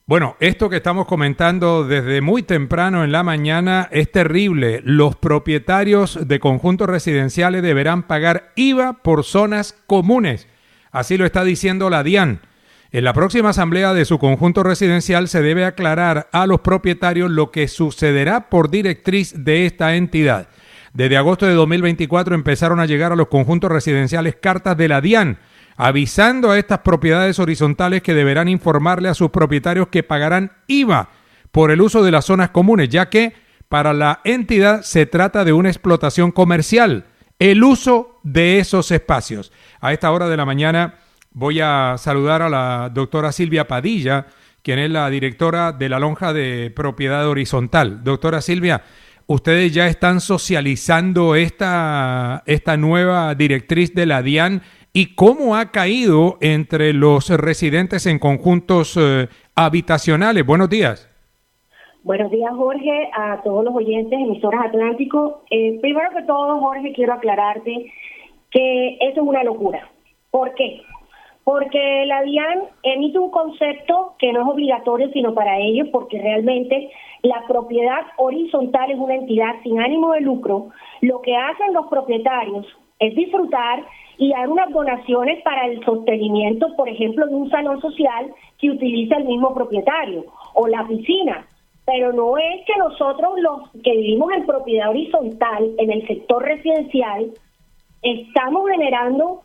Bueno, esto que estamos comentando desde muy temprano en la mañana es terrible. Los propietarios de conjuntos residenciales deberán pagar IVA por zonas comunes. Así lo está diciendo la DIAN. En la próxima asamblea de su conjunto residencial se debe aclarar a los propietarios lo que sucederá por directriz de esta entidad. Desde agosto de 2024 empezaron a llegar a los conjuntos residenciales cartas de la DIAN avisando a estas propiedades horizontales que deberán informarle a sus propietarios que pagarán IVA por el uso de las zonas comunes, ya que para la entidad se trata de una explotación comercial, el uso de esos espacios. A esta hora de la mañana voy a saludar a la doctora Silvia Padilla, quien es la directora de la Lonja de Propiedad Horizontal. Doctora Silvia, ustedes ya están socializando esta nueva directriz de la DIAN y cómo ha caído entre los residentes en conjuntos habitacionales. Buenos días. Buenos días, Jorge, a todos los oyentes, emisoras Atlántico. Primero que todo, Jorge, quiero aclararte que eso es una locura. ¿Por qué? Porque la DIAN emite un concepto que no es obligatorio sino para ellos, porque realmente la propiedad horizontal es una entidad sin ánimo de lucro. Lo que hacen los propietarios es disfrutar y dar unas donaciones para el sostenimiento, por ejemplo, de un salón social que utiliza el mismo propietario o la piscina. Pero no es que nosotros, los que vivimos en propiedad horizontal, en el sector residencial, estamos generando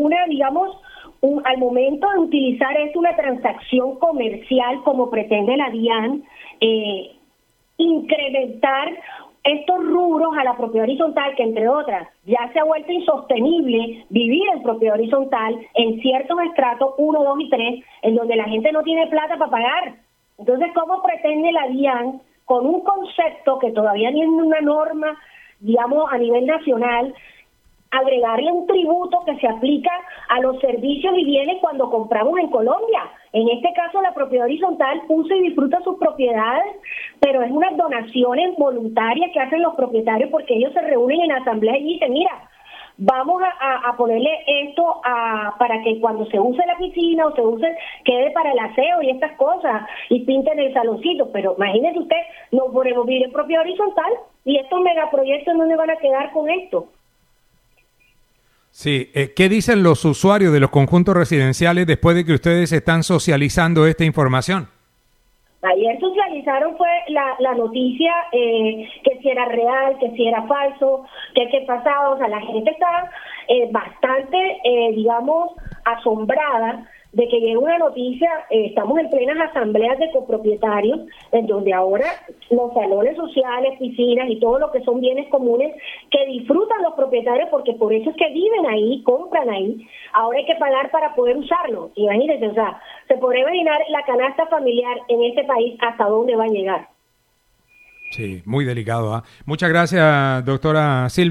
al momento de utilizar esto, una transacción comercial como pretende la DIAN, incrementar estos rubros a la propiedad horizontal, que entre otras ya se ha vuelto insostenible vivir en propiedad horizontal en ciertos estratos 1, 2 y 3, en donde la gente no tiene plata para pagar. Entonces, ¿cómo pretende la DIAN, con un concepto que todavía tiene una norma, a nivel nacional, agregarle un tributo que se aplica a los servicios y bienes cuando compramos en Colombia? En este caso, la propiedad horizontal usa y disfruta sus propiedades, pero es unas donaciones voluntarias que hacen los propietarios porque ellos se reúnen en asamblea y dicen, mira, vamos a ponerle esto para que cuando se use la piscina o se use, quede para el aseo y estas cosas, y pinten el saloncito. Pero imagínese usted, no podemos vivir en propiedad horizontal y estos megaproyectos, ¿dónde van a quedar con esto? Sí, ¿qué dicen los usuarios de los conjuntos residenciales después de que ustedes están socializando esta información? Ayer socializaron fue la noticia, que si era real, que si era falso, que pasaba. O sea, la gente está bastante, asombrada de que llegue una noticia. Estamos en plenas asambleas de copropietarios, en donde ahora los salones sociales, piscinas y todo lo que son bienes comunes que disfrutan los propietarios, porque por eso es que viven ahí, compran ahí, ahora hay que pagar para poder usarlo. Imagínense, o sea, se podría imaginar la canasta familiar en este país hasta dónde va a llegar. Sí, muy delicado. Muchas gracias, doctora Silvia.